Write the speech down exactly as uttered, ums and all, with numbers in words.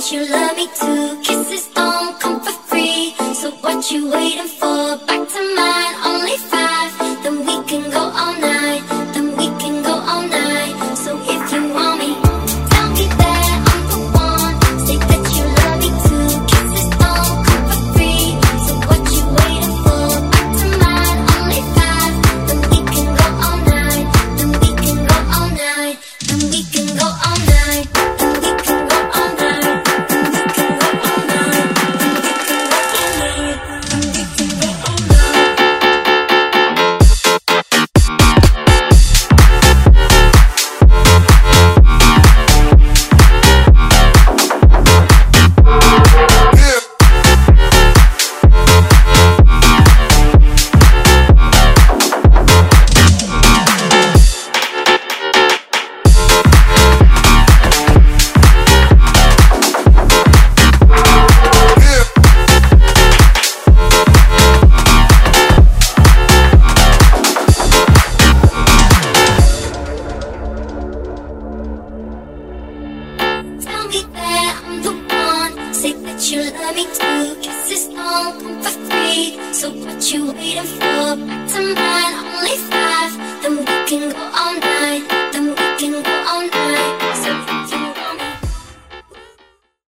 that you love me too. Kisses don't come for free, so what you waiting for? Back to mine, only five. Then we can go all night. Then we can go all night. So if you want me, tell me that I'm the one. Say that you love me too. Kisses don't come for free, so what you waiting for? Back to mine, only five. Then we can go all night. Then we can go all night. Then we can go all night. Then we can go all night. Then we can go all night. Then we can go all night. Tell me that I'm the one. Say that you love me too. Kisses don't come for free, so what you waiting for? Back to mine, only five. Then we can go all night.